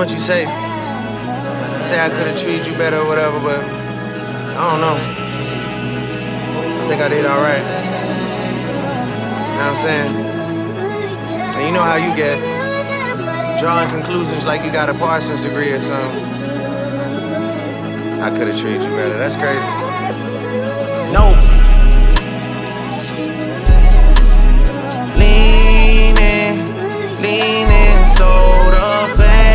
what you say. Say I could've treated you better or whatever, but I don't know. I think I did alright. You know what I'm saying? And you know how you get. Drawing conclusions like you got a Parsons degree or something. I could've treated you better. That's crazy. No. Leaning, soda,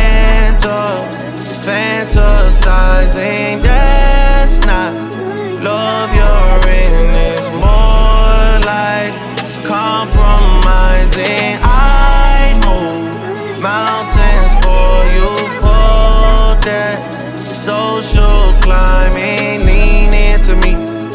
fantasizing, that's not love. You're in is more like compromising. I move mountains for you for that social climbing. Lean into me,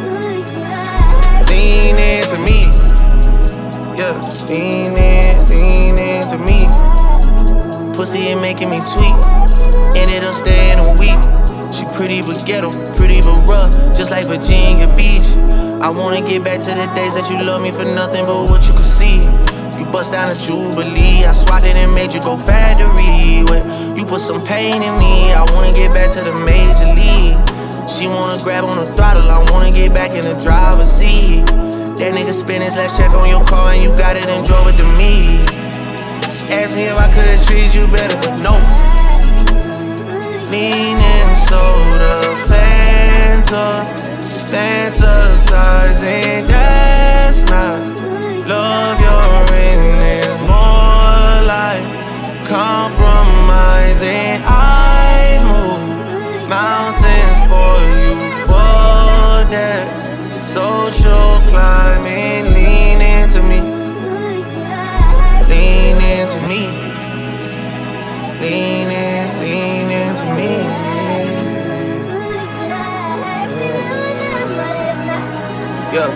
yeah, lean into me. Pussy ain't making me tweet, ended up staying a week. She pretty but ghetto, pretty but rough, just like Virginia Beach. I wanna get back to the days that you love me for nothing but what you could see. You bust down a Jubilee, I swatted and made you go factory. You put some pain in me, I wanna get back to the major league. She wanna grab on the throttle, I wanna get back in the driver's seat. That nigga spent his last check on your car and you got it and drove it to me. Ask me if I could've treated you better, but no. Leaning, soda, fantasizing, that's not love. You're in is more like compromising. I move mountains for you for that social climbing. Lean into me, lean into me, lean into me. Yeah.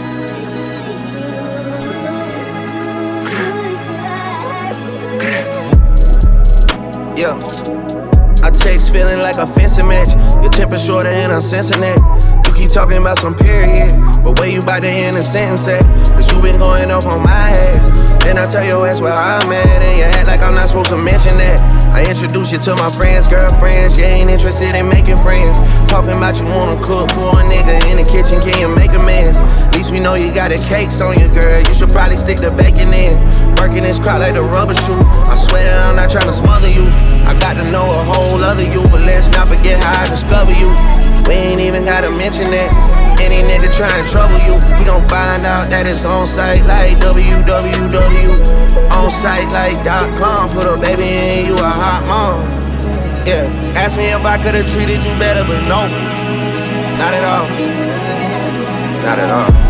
Yeah. I text feeling like a fencing match. Your temper shorter and I'm sensing that. You keep talking about some period, but where you about to end a sentence at? Cause you been going off on my ass. Then I tell your ass where I'm at, and you act like I'm not supposed to mention that. I introduce you to my friends, girlfriends. You ain't interested in making friends. Talking about you wanna cook for a nigga in the kitchen, can you make amends? At least we know you got the cakes on you, girl. You should probably stick the bacon in. Working this crowd like the rubber shoe. I swear that I'm not trying to smother you. I got to know a whole other you, but let's not forget how I discover you. We ain't even gotta mention that. Any nigga try and trouble you, he gon' find out that it's on site like www. On site like .com. Put a baby in, you a hot mom. Yeah, ask me if I could've treated you better, but no, not at all. Not at all.